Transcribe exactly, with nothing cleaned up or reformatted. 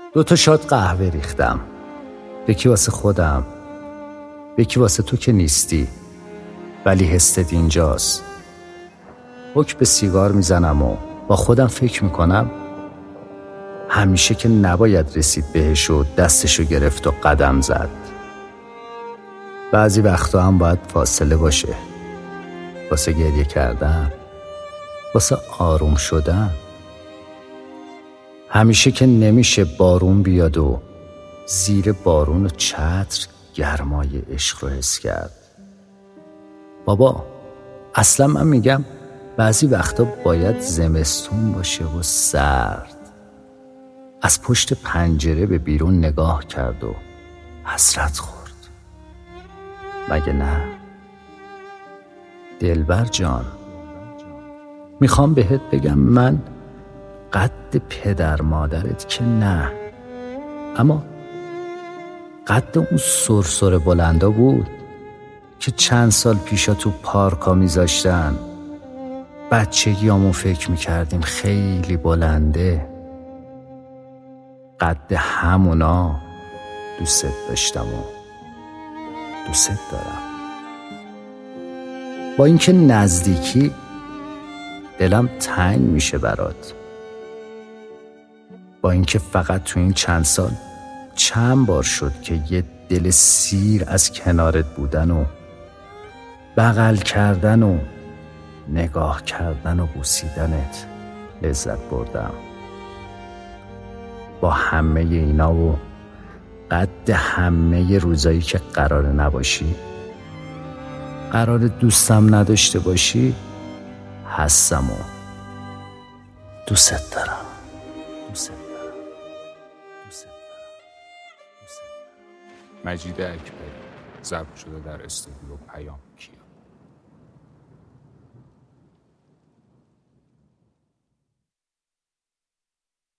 دو تا شات قهوه ریختم، یکی واسه خودم، یکی واسه تو که نیستی ولی حست اینجاست. حک به سیگار میزنم و با خودم فکر میکنم همیشه که نباید رسید بهش و دستشو گرفت و قدم زد. بعضی وقتا هم باید فاصله باشه، واسه گریه کردن، واسه آروم شدن. همیشه که نمیشه بارون بیاد و زیر بارون و چتر گرمای عشق رو حس کرد. بابا اصلا من میگم بعضی وقتا باید زمستون باشه و سرد، از پشت پنجره به بیرون نگاه کرد و حسرت خورد. مگه نه؟ دلبر جان، میخوام بهت بگم من قد پدر مادرت که نه، اما قد اون سرسر بلندا بود که چند سال پیشا تو پارکا میذاشتن. بچگیامون فکر میکردیم خیلی بلنده. قد همونا دوست داشتم و دوست دارم. با اینکه نزدیکی دلم تنگ میشه برات، با اینکه فقط تو این چند سال چند بار شد که یه دل سیر از کنارت بودن و بغل کردن و نگاه کردن و بوسیدنت لذت بردم. با همه اینا و قد همه روزایی که قرار نباشی، قرار دوستم نداشته باشی، هستم و دوست دارم. دوست دارم. دوست دارم. دوست دارم. مجید اکبری، ضبط شده در استودیو پیام کیا.